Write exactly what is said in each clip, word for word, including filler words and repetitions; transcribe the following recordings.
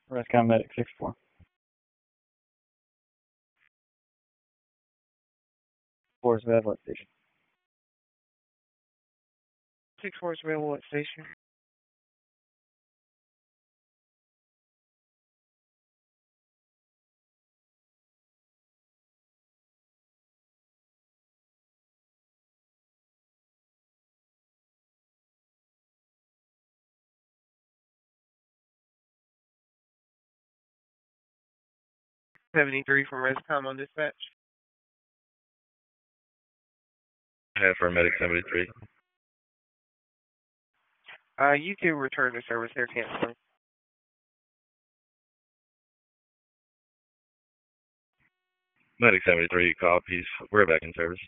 Rescom Medic six four. four is available at station. six four is available at station. seventy-three from Rescom on dispatch. Yeah, for Medic seventy-three. Uh, you can return to service. They're canceling. Medic seventy-three, copies. We're back in service.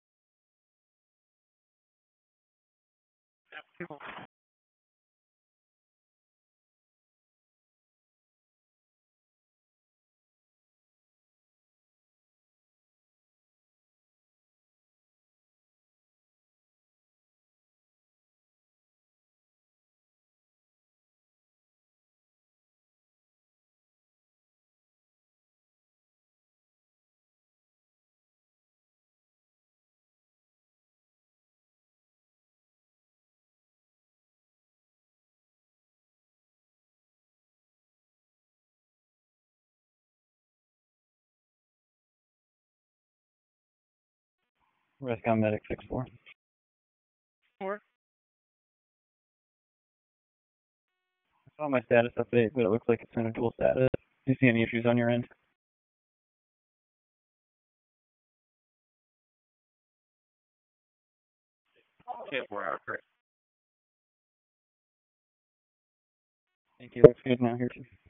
Rescom Medic six four. Four. I saw my status update, but it looks like it's in a dual status. Do you see any issues on your end? ten four hour correct. Thank you. Looks good now here too.